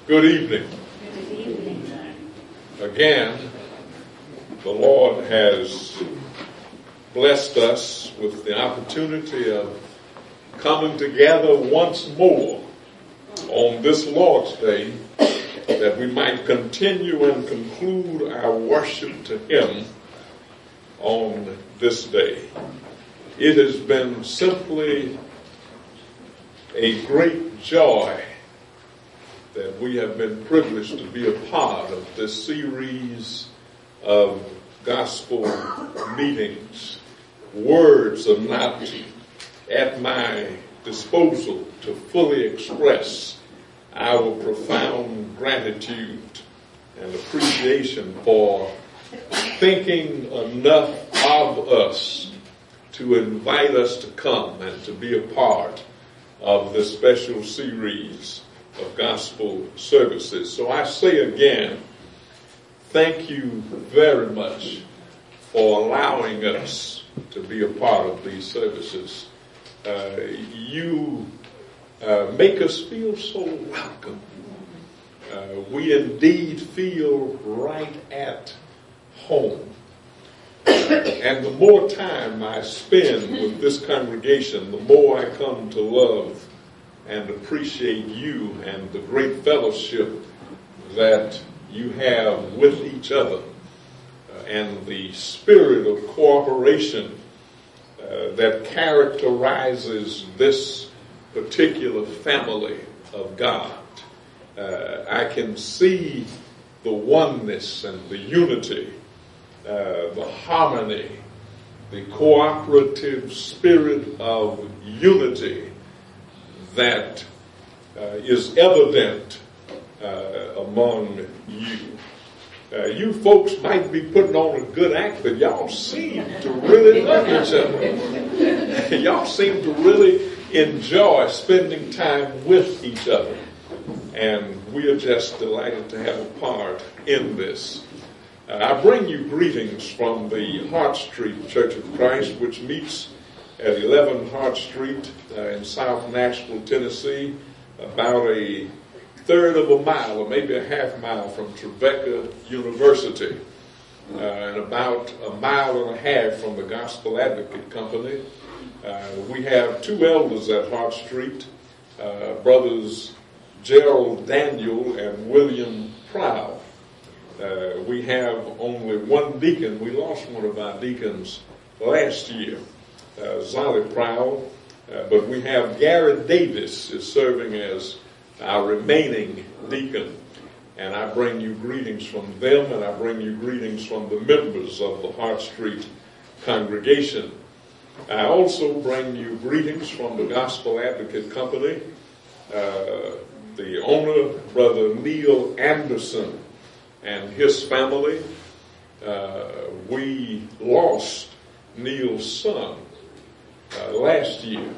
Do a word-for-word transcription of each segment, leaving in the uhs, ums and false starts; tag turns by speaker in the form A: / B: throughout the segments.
A: Good evening.
B: Good evening.
A: Again, the Lord has blessed us with the opportunity of coming together once more on this Lord's Day, that we might continue and conclude our worship to Him on this day. It has been simply a great joy that we have been privileged to be a part of this series of gospel meetings. Words are not at my disposal to fully express our profound gratitude and appreciation for thinking enough of us to invite us to come and to be a part of this special series of gospel services. So I say again, thank you very much for allowing us to be a part of these services. Uh, you uh, make us feel so welcome. Uh, we indeed feel right at home. Uh, and the more time I spend with this congregation, the more I come to love and appreciate you and the great fellowship that you have with each other, uh, and the spirit of cooperation uh, that characterizes this particular family of God. Uh, I can see the oneness and the unity, uh, the harmony, the cooperative spirit of unity that uh, is evident uh, among you. Uh, you folks might be putting on a good act, but y'all seem to really love each other. Y'all seem to really enjoy spending time with each other. And we are just delighted to have a part in this. Uh, I bring you greetings from the Hart Street Church of Christ, which meets at eleven Hart Street uh, in South Nashville, Tennessee, about a third of a mile or maybe a half mile from Trevecca University, uh, and about a mile and a half from the Gospel Advocate Company. Uh, we have two elders at Hart Street, uh, brothers Gerald Daniel and William Prowl. Uh, we have only one deacon. We lost one of our deacons last year. Uh, Zolly Prowl, uh, but we have Garrett Davis is serving as our remaining deacon, and I bring you greetings from them, and I bring you greetings from the members of the Hart Street congregation. I also bring you greetings from the Gospel Advocate Company. Uh, the owner, Brother Neil Anderson, and his family. Uh, we lost Neil's son Uh, last year.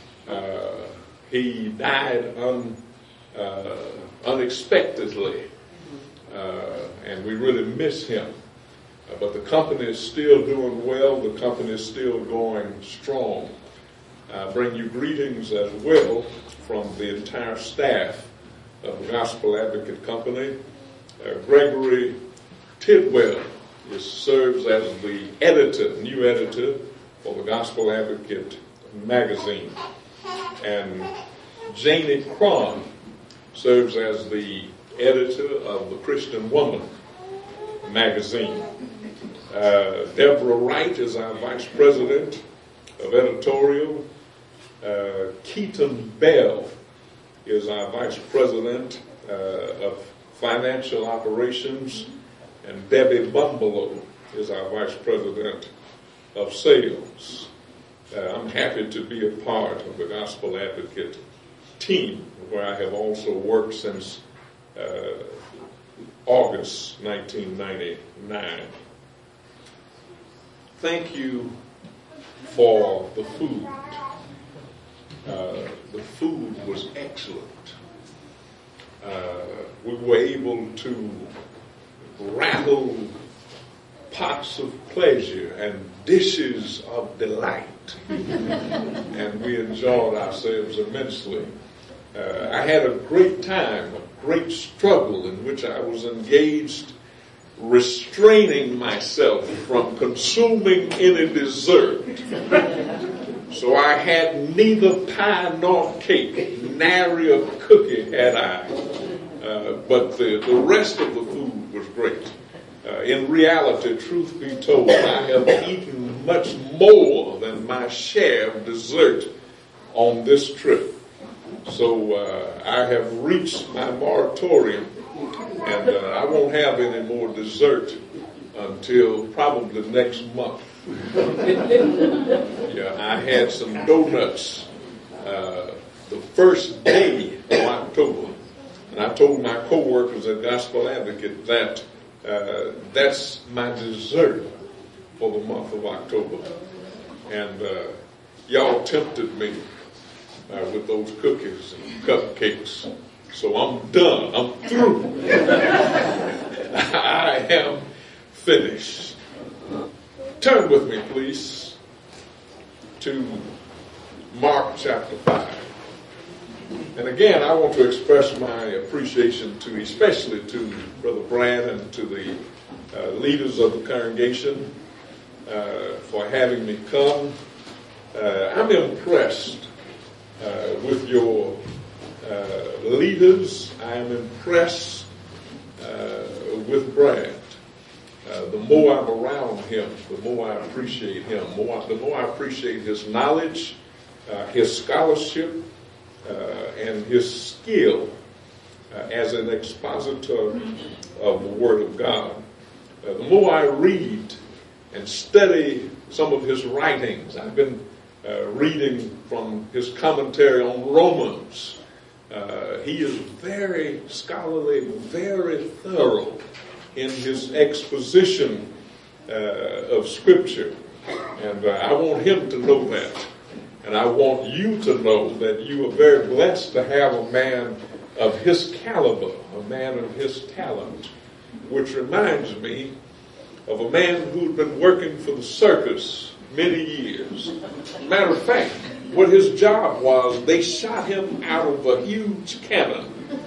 A: Uh, he died un, uh, unexpectedly, uh, and we really miss him. Uh, but the company is still doing well. The company is still going strong. I bring you greetings as well from the entire staff of the Gospel Advocate Company. Uh, Gregory Tidwell is, serves as the editor, new editor, for the Gospel Advocate magazine. And Janie Cron serves as the editor of the Christian Woman magazine. Uh, Deborah Wright is our vice president of editorial. Uh, Keaton Bell is our vice president uh, of financial operations. And Debbie Bumbelow is our vice president of sales. Uh, I'm happy to be a part of the Gospel Advocate team, where I have also worked since uh, August nineteen ninety-nine. Thank you for the food. Uh, the food was excellent. Uh, we were able to rattle pots of pleasure and dishes of delight. And we enjoyed ourselves immensely. Uh, I had a great time, a great struggle in which I was engaged, restraining myself from consuming any dessert. So I had neither pie nor cake, nary a cookie had I. Uh, but the, the rest of the food was great. Uh, in reality, truth be told, I have eaten much more than my share of dessert on this trip. So uh, I have reached my moratorium, and uh, I won't have any more dessert until probably next month. Yeah, I had some donuts uh, the first day of October, and I told my co-workers at Gospel Advocate that uh, that's my dessert for the month of October. And uh, y'all tempted me uh, with those cookies and cupcakes. So I'm done. I'm through. I am finished. Turn with me, please, to Mark chapter five. And again, I want to express my appreciation to, especially to Brother Brad and to the uh, leaders of the congregation uh, for having me come. Uh, I'm impressed uh, with your uh, leaders. I am impressed uh, with Brad. Uh, the more I'm around him, the more I appreciate him. More, the more I appreciate his knowledge, uh, his scholarship, uh, and his skill uh, as an expositor of the Word of God. Uh, the more I read and study some of his writings, I've been uh, reading from his commentary on Romans. Uh, he is very scholarly, very thorough in his exposition uh, of Scripture. And uh, I want him to know that. And I want you to know that you are very blessed to have a man of his caliber, a man of his talent, which reminds me of a man who'd been working for the circus many years. Matter of fact, what his job was, they shot him out of a huge cannon.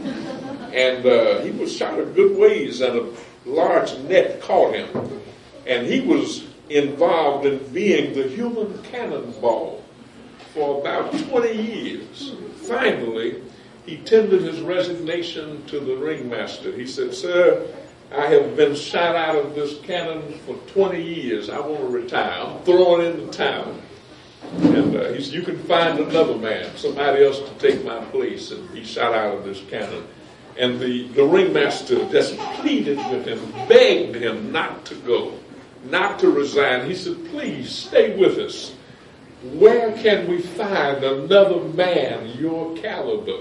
A: And uh, he was shot a good ways, and a large net caught him. And he was involved in being the human cannonball for about twenty years. Finally, he tendered his resignation to the ringmaster. He said, "Sir, I have been shot out of this cannon for twenty years. I want to retire. I'm throwing in the towel." And uh, he said, "You can find another man, somebody else to take my place." And he shot out of this cannon. And the, the ringmaster just pleaded with him, begged him not to go, not to resign. He said, "Please stay with us. Where can we find another man your caliber?"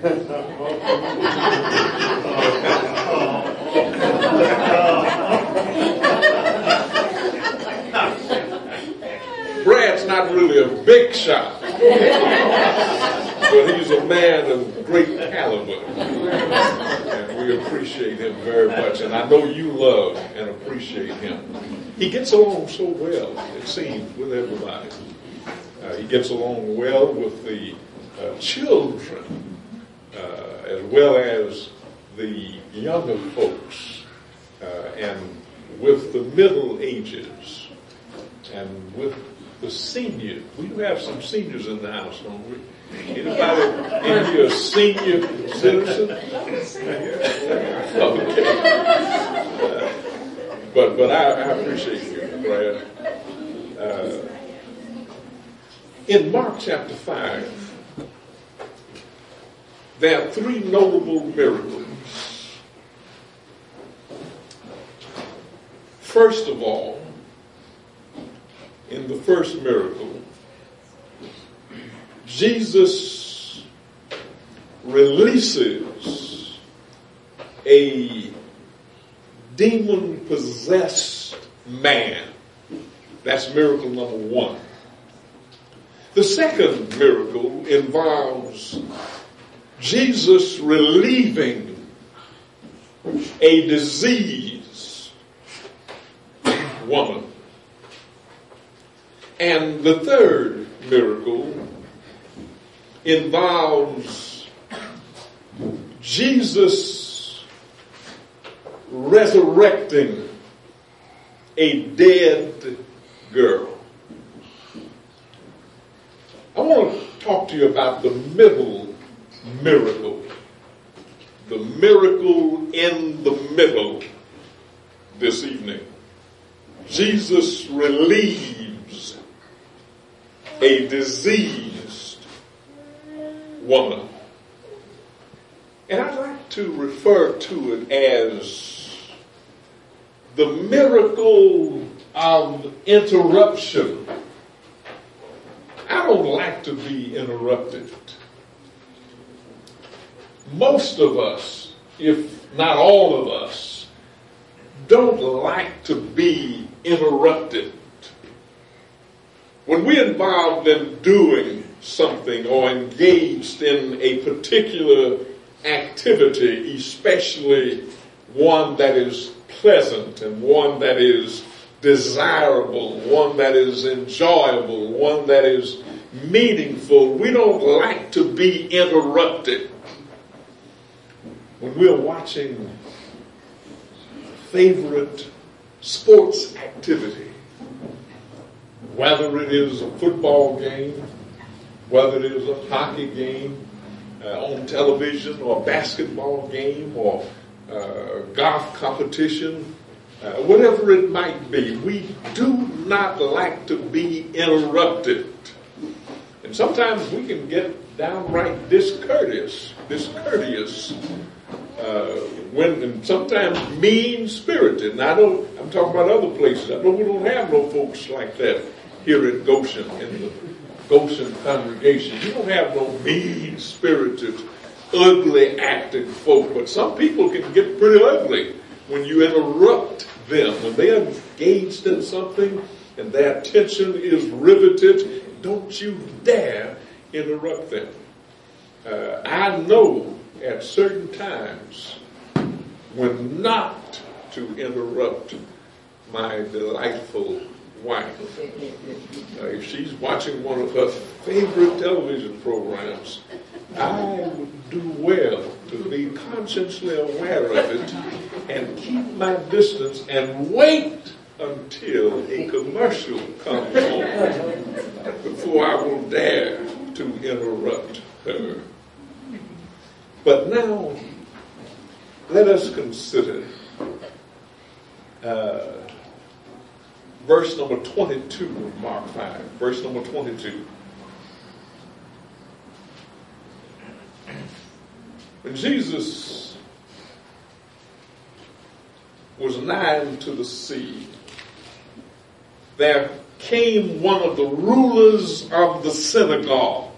A: Brad's not really a big shot, but he's a man of great caliber. And we appreciate him very much. And I know you love and appreciate him. He gets along so well, it seems, with everybody. Uh, he gets along well with the uh, children, uh, as well as the younger folks, uh, and with the middle ages, and with the seniors. We do have some seniors in the house, don't we? Anybody in here a senior citizen? Okay. Uh, but but I, I appreciate you, Brad. Uh, In Mark chapter five, there are three notable miracles. First of all, in the first miracle, Jesus releases a demon-possessed man. That's miracle number one. The second miracle involves Jesus relieving a diseased woman. And the third miracle involves Jesus resurrecting a dead girl. I want to talk to you about the middle miracle. The miracle in the middle this evening. Jesus relieves a diseased woman. And I'd like to refer to it as the miracle of interruption. I don't like to be interrupted. Most of us, if not all of us, don't like to be interrupted. When we're involved in doing something or engaged in a particular activity, especially one that is pleasant and one that is desirable, one that is enjoyable, one that is meaningful, we don't like to be interrupted. When we're watching favorite sports activity, whether it is a football game, whether it is a hockey game uh, on television, or a basketball game, or uh, golf competition, uh, whatever it might be, we do not like to be interrupted. And sometimes we can get downright discourteous, discourteous, uh, when and sometimes mean-spirited. And I don't, I'm talking about other places. I know we don't have no folks like that here at Goshen, in the Goshen congregation. You don't have no mean-spirited, ugly-acting folk, but some people can get pretty ugly when you interrupt them. When they are engaged in something and their attention is riveted, don't you dare interrupt them. Uh, I know at certain times when not to interrupt my delightful wife. Uh, if she's watching one of her favorite television programs, I would do well to be consciously aware of it and keep my distance and wait until a commercial comes on before I will dare to interrupt her. But now, let us consider uh, verse number twenty-two of Mark five. Verse number twenty-two. When Jesus was nigh to the sea, there came one of the rulers of the synagogue,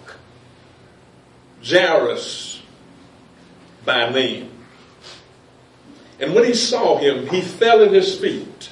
A: Jairus by name. And when he saw him, he fell at his feet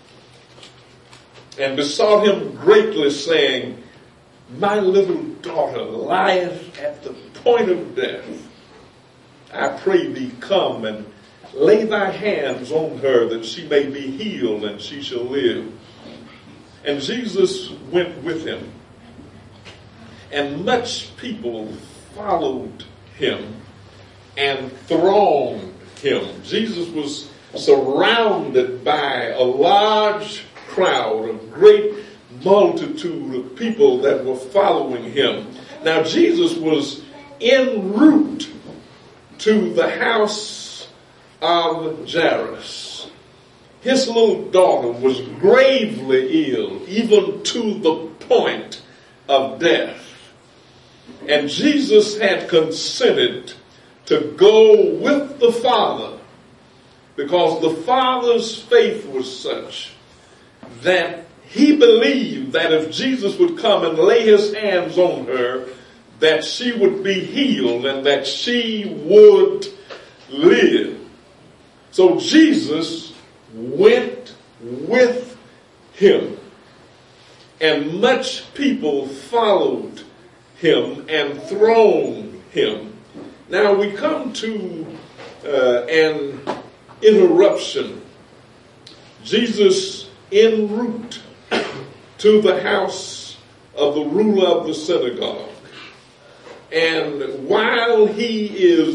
A: and besought him greatly, saying, My little daughter lieth at the point of death. I pray thee, come and lay thy hands on her, that she may be healed, and she shall live. And Jesus went with him, and much people followed him and thronged him. Jesus was surrounded by a large crowd, a great multitude of people that were following him. Now Jesus was en route to the house of Jairus. His little daughter was gravely ill, even to the point of death. And Jesus had consented to go with the Father, because the Father's faith was such that he believed that if Jesus would come and lay his hands on her, that she would be healed and that she would live. So Jesus went with him, and much people followed him and thronged him. Now we come to uh, an interruption. Jesus en route to the house of the ruler of the synagogue. And while he is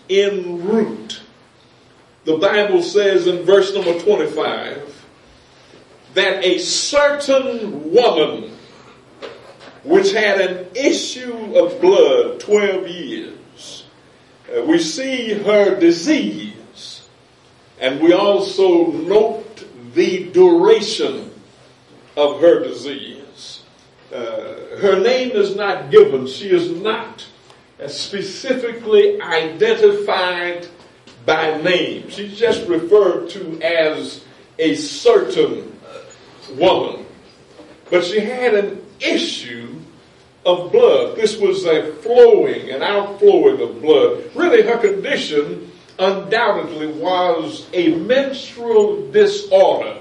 A: en route. The Bible says in verse number twenty-five that a certain woman which had an issue of blood twelve years, uh, we see her disease, and we also note the duration of her disease. Uh, her name is not given. She is not specifically identified by name. She's just referred to as a certain woman. But she had an issue of blood. This was a flowing, an outflowing of blood. Really, her condition undoubtedly was a menstrual disorder.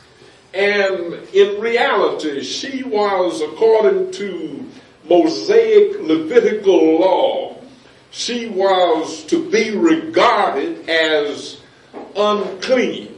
A: And in reality, she was, according to Mosaic Levitical law, she was to be regarded as unclean.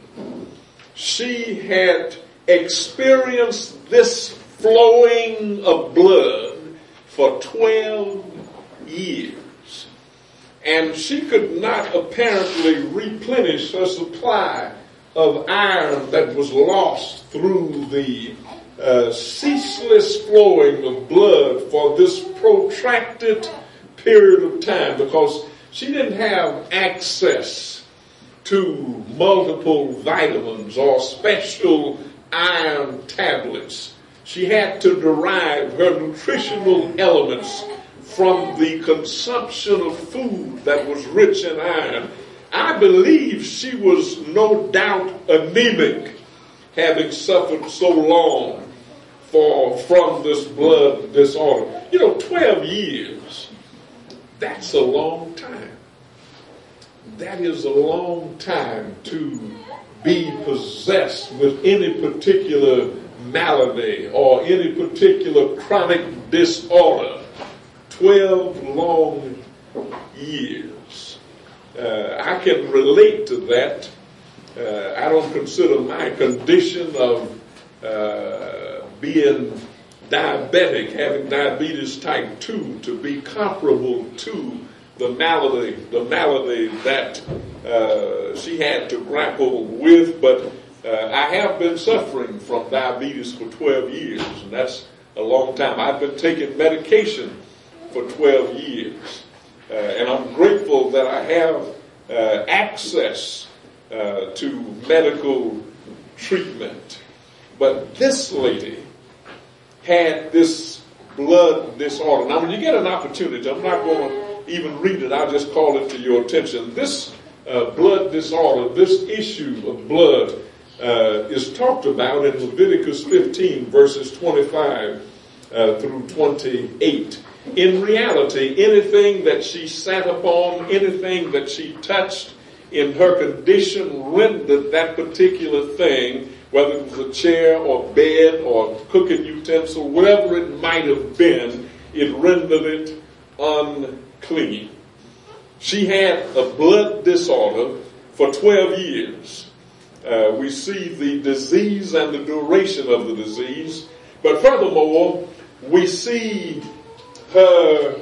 A: She had experienced this flowing of blood for twelve years. And she could not apparently replenish her supply of iron that was lost through the uh, ceaseless flowing of blood for this protracted period of time, because she didn't have access to multiple vitamins or special iron tablets. She had to derive her nutritional elements from the consumption of food that was rich in iron. I believe she was no doubt anemic, having suffered so long for from this blood disorder. You know, twelve years, that's a long time. That is a long time to be possessed with any particular malady or any particular chronic disorder. Twelve long years. Uh, I can relate to that. Uh, I don't consider my condition of uh, being diabetic, having diabetes type two, to be comparable to the malady, the malady that uh, she had to grapple with. But uh, I have been suffering from diabetes for twelve years, and that's a long time. I've been taking medication for twelve years. Uh, and I'm grateful that I have uh, access uh, to medical treatment. But this lady had this blood disorder. Now, when you get an opportunity, I'm not going to even read it, I'll just call it to your attention. This uh, blood disorder, this issue of blood uh, is talked about in Leviticus fifteen, verses twenty-five uh, through twenty-eight. In reality, anything that she sat upon, anything that she touched in her condition rendered that particular thing, whether it was a chair or bed or cooking utensil, whatever it might have been, it rendered it unclean. She had a blood disorder for twelve years. Uh, we see the disease and the duration of the disease. But furthermore, we see her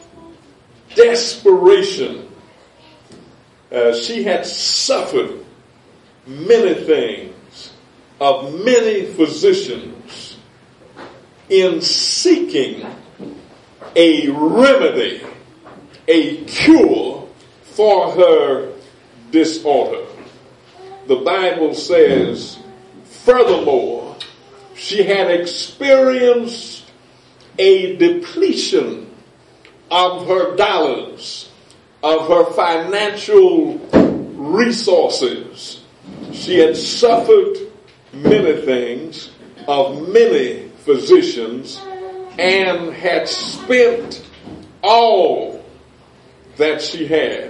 A: desperation. Uh, she had suffered many things of many physicians in seeking a remedy, a cure for her disorder. The Bible says, furthermore, she had experienced a depletion of her dollars, of her financial resources. She had suffered many things of many physicians and had spent all that she had,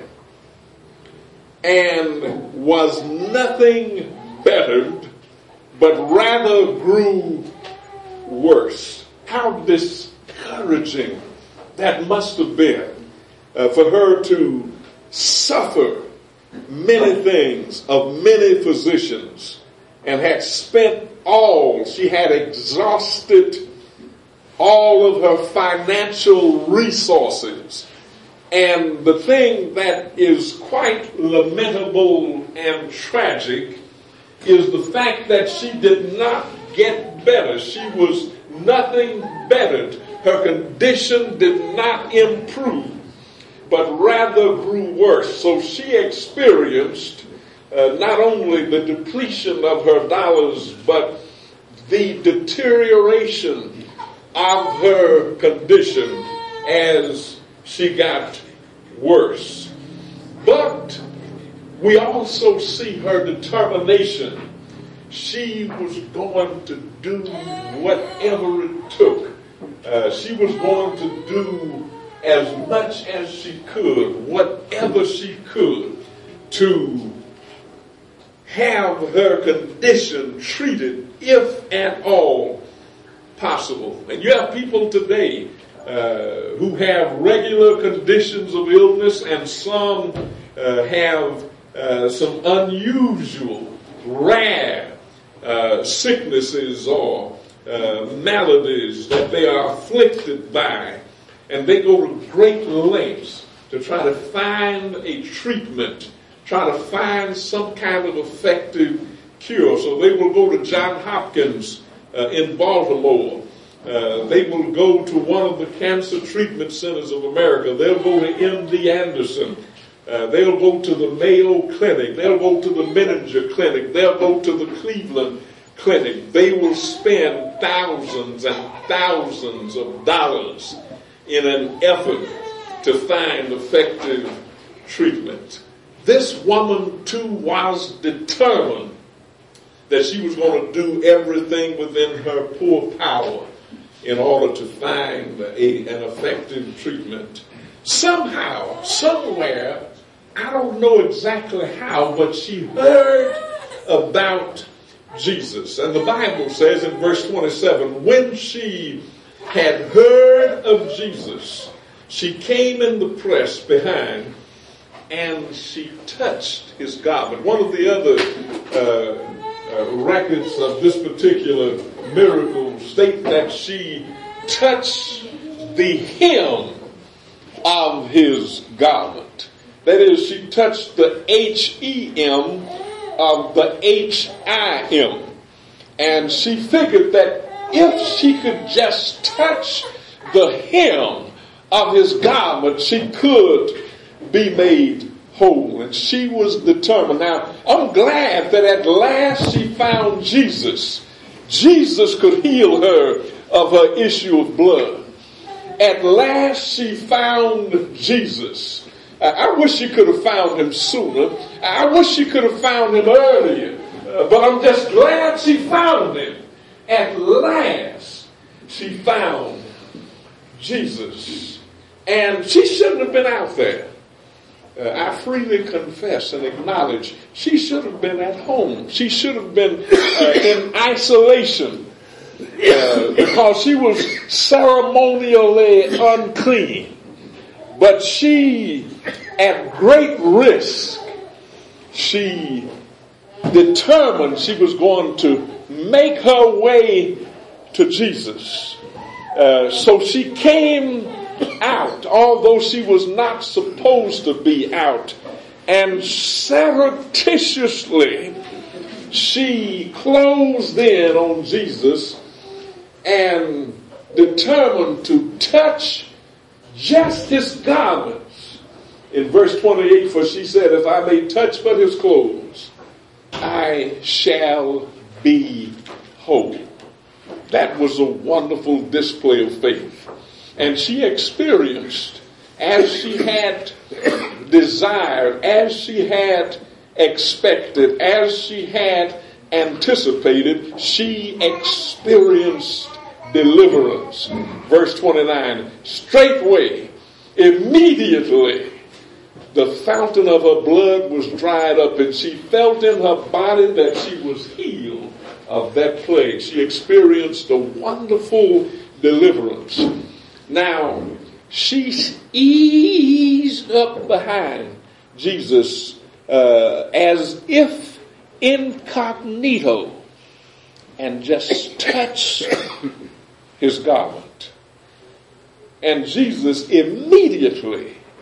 A: and was nothing bettered, but rather grew worse. How discouraging that must have been uh, for her to suffer many things of many physicians and had spent all, she had exhausted all of her financial resources And the thing that is quite lamentable and tragic is the fact that she did not get better. She was nothing bettered. Her condition did not improve, but rather grew worse. So she experienced uh, not only the depletion of her dollars, but the deterioration of her condition as she got worse. But we also see her determination. She was going to do whatever it took. Uh, she was going to do as much as she could, whatever she could, to have her condition treated, if at all possible. And you have people today uh, who have regular conditions of illness, and some uh, have uh, some unusual, rare uh, sicknesses or uh, maladies that they are afflicted by. And they go to great lengths to try to find a treatment, try to find some kind of effective cure. So they will go to Johns Hopkins uh, in Baltimore. Uh, they will go to one of the cancer treatment centers of America. They'll go to M D Anderson. Uh, they'll go to the Mayo Clinic. They'll go to the Menninger Clinic. They'll go to the Cleveland Clinic. They will spend thousands and thousands of dollars in an effort to find effective treatment. This woman too was determined that she was going to do everything within her poor power in order to find a, an effective treatment. Somehow, somewhere, I don't know exactly how, but she heard about Jesus. And the Bible says in verse twenty-seven, when she had heard of Jesus, she came in the press behind and she touched his garment. One of the other uh, uh, records of this particular miracle state that she touched the hem of his garment. That is, she touched the H E M of the H I M. And she figured that if she could just touch the hem of his garment, she could be made whole. And she was determined. Now, I'm glad that at last she found Jesus. Jesus could heal her of her issue of blood. At last she found Jesus. I wish she could have found him sooner. I wish she could have found him earlier. Uh, but I'm just glad she found him. At last she found Jesus. And she shouldn't have been out there. Uh, I freely confess and acknowledge she should have been at home. She should have been uh, in isolation uh, because she was ceremonially unclean. But she, at great risk, she determined she was going to make her way to Jesus. Uh, so she came out, although she was not supposed to be out, and surreptitiously she closed in on Jesus and determined to touch just his garments. In verse twenty-eight, for she said, if I may touch but his clothes, I shall be whole. That was a wonderful display of faith. And she experienced, as she had desired, as she had expected, as she had anticipated, she experienced deliverance. Verse twenty-nine, straightway, immediately, the fountain of her blood was dried up, and she felt in her body that she was healed of that plague. She experienced a wonderful deliverance. Now, she eased up behind Jesus uh, as if incognito and just touched his garment. And Jesus immediately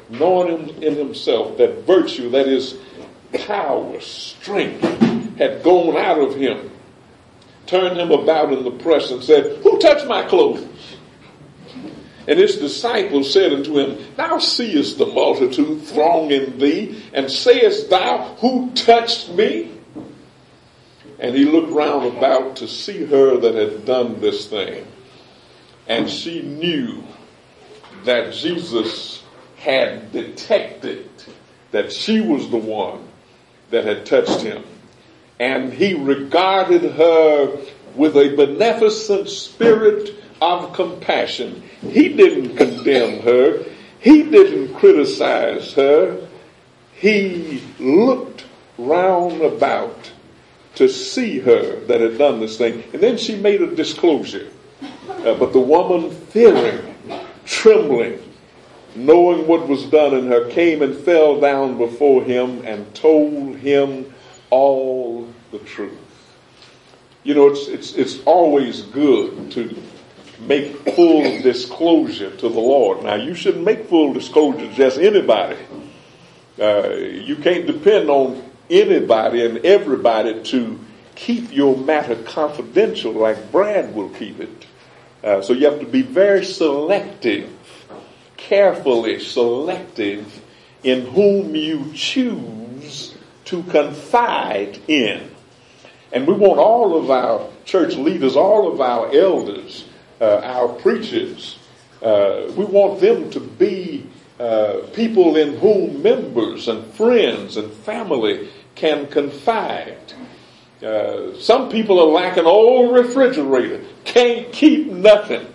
A: knowing in himself that virtue, that is power, strength, had gone out of him, turned him about in the press and said, "Who touched my clothes?" And his disciples said unto him, "Thou seest the multitude thronging thee, and sayest thou, Who touched me?" And he looked round about to see her that had done this thing. And she knew that Jesus had detected that she was the one that had touched him. And he regarded her with a beneficent spirit of compassion. He didn't condemn her. He didn't criticize her. He looked round about to see her that had done this thing. And then she made a disclosure. Uh, but the woman, fearing, trembling, knowing what was done in her, came and fell down before him and told him all the truth. You know, it's it's it's always good to make full disclosure to the Lord. Now, you shouldn't make full disclosure to just anybody. Uh, you can't depend on anybody and everybody to keep your matter confidential like Brad will keep it. Uh, so you have to be very selective, carefully selective in whom you choose to confide in. And we want all of our church leaders, all of our elders, uh, our preachers, uh, we want them to be uh, people in whom members and friends and family can confide. Uh, some people are like an old refrigerator, can't keep nothing.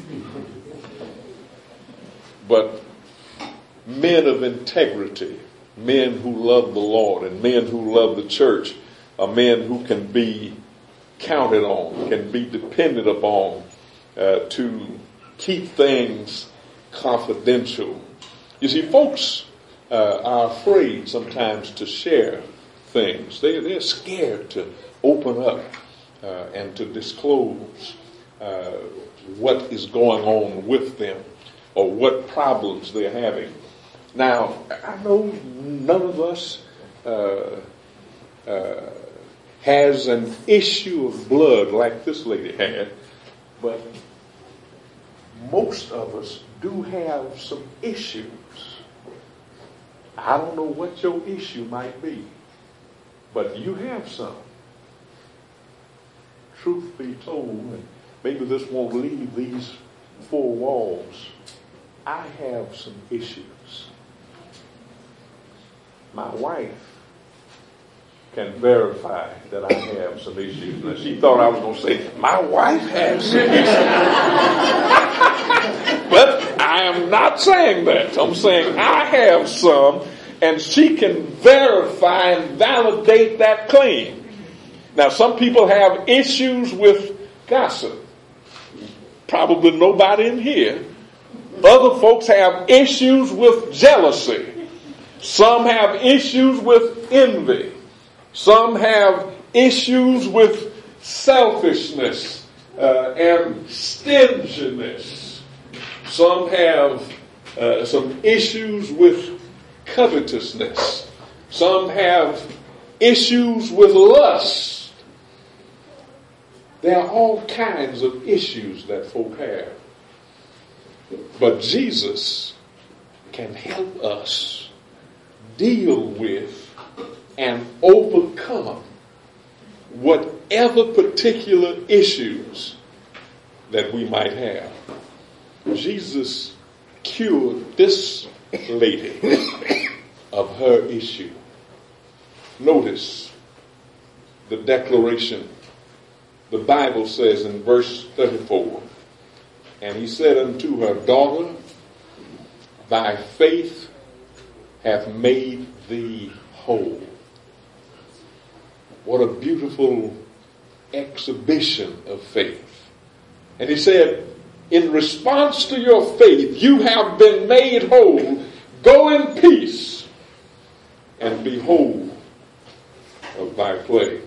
A: But men of integrity, men who love the Lord and men who love the church, are men who can be counted on, can be depended upon uh, to keep things confidential. You see, folks uh, are afraid sometimes to share things. They, they're scared to open up uh, and to disclose uh, what is going on with them or what problems they're having. Now, I know none of us uh, uh, has an issue of blood like this lady had, but most of us do have some issues. I don't know what your issue might be, but you have some. Truth be told, and maybe this won't leave these four walls, I have some issues. My wife can verify that I have some issues. Now, she thought I was going to say, my wife has some issues. But I am not saying that. I'm saying I have some, and she can verify and validate that claim. Now, some people have issues with gossip. Probably nobody in here. Other folks have issues with jealousy. Some have issues with envy. Some have issues with selfishness uh, and stinginess. Some have uh, some issues with covetousness. Some have issues with lust. There are all kinds of issues that folk have. But Jesus can help us deal with and overcome whatever particular issues that we might have. Jesus cured this lady of her issue. Notice the declaration. The Bible says in verse thirty-four, and he said unto her, Daughter, thy faith hath made thee whole. What a beautiful exhibition of faith. And he said, in response to your faith, you have been made whole. Go in peace and be whole of thy plague.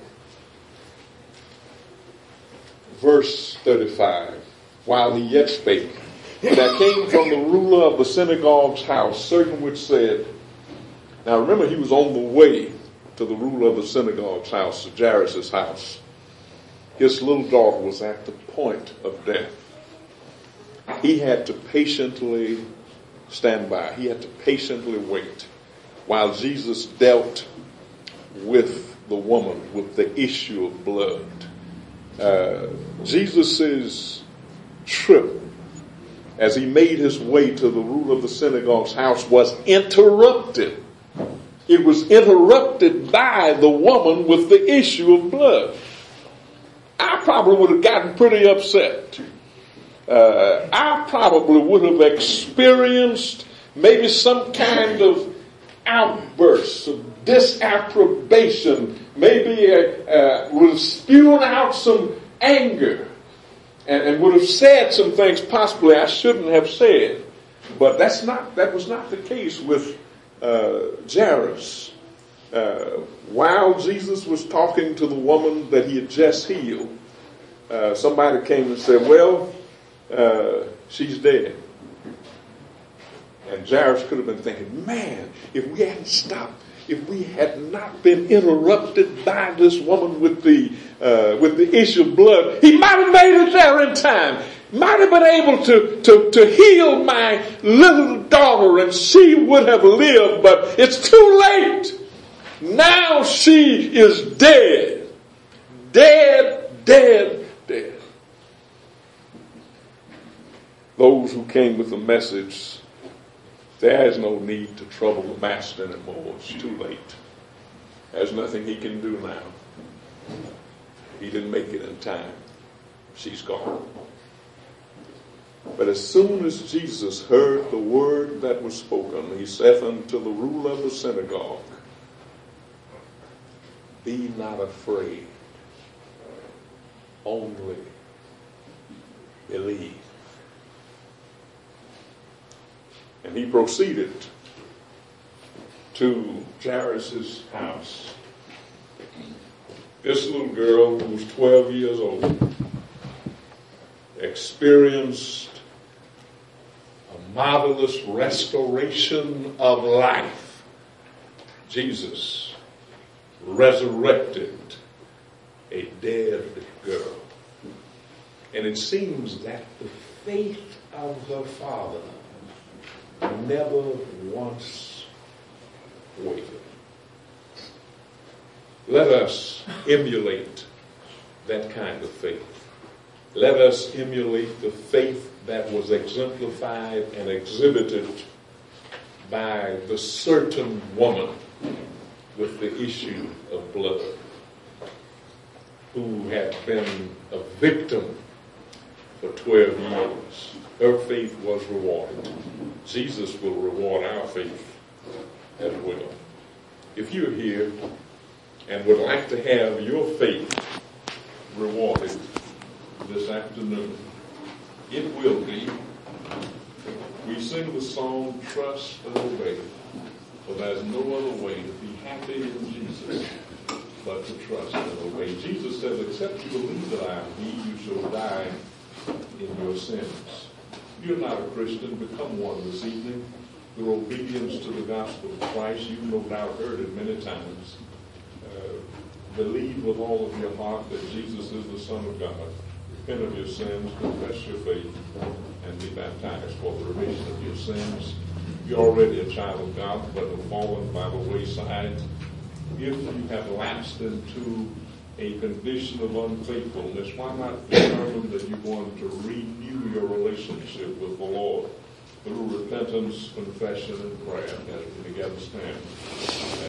A: Verse thirty-five, while he yet spake, there came from the ruler of the synagogue's house certain which said, now remember he was on the way to the ruler of the synagogue's house, to Jairus' house. His little daughter was at the point of death. He had to patiently stand by. He had to patiently wait while Jesus dealt with the woman with the issue of blood. Uh, Jesus' trip as he made his way to the ruler of the synagogue's house was interrupted. It was interrupted by the woman with the issue of blood. I probably would have gotten pretty upset. Uh, I probably would have experienced maybe some kind of outburst of disapprobation, maybe uh, uh, would have spewed out some anger and, and would have said some things possibly I shouldn't have said. But that's not, that was not the case with uh, Jairus. Uh, while Jesus was talking to the woman that he had just healed, uh, somebody came and said, well, uh, she's dead. And Jairus could have been thinking, man, if we hadn't stopped, if we had not been interrupted by this woman with the uh, with the issue of blood, he might have made it there in time. Might have been able to, to, to heal my little daughter and she would have lived, but it's too late. Now she is dead. Dead, dead, dead. Those who came with the message, there is no need to trouble the master anymore. It's too late. There's nothing he can do now. He didn't make it in time. She's gone. But as soon as Jesus heard the word that was spoken, he saith unto the ruler of the synagogue, be not afraid, only believe. And he proceeded to Jairus' house. This little girl, who was twelve years old, experienced a marvelous restoration of life. Jesus resurrected a dead girl. And it seems that the faith of her father never once wavered. Let us emulate that kind of faith. Let us emulate the faith that was exemplified and exhibited by the certain woman with the issue of blood, who had been a victim for twelve years. Her faith was rewarded. Jesus will reward our faith as well. If you're here and would like to have your faith rewarded this afternoon, it will be. We sing the song, Trust and Obey, for there's no other way to be happy in Jesus but to trust and obey. Jesus says, except you believe that I am he, you shall die in your sins. If you're not a Christian, become one this evening through obedience to the gospel of Christ. You've no doubt heard it many times. Uh, believe with all of your heart that Jesus is the Son of God. Repent of your sins, confess your faith, and be baptized for the remission of your sins. You're already a child of God, but have fallen by the wayside. If you have lapsed into a condition of unfaithfulness, why not determine that you're going to renew your relationship with the Lord through repentance, confession, and prayer as we together stand.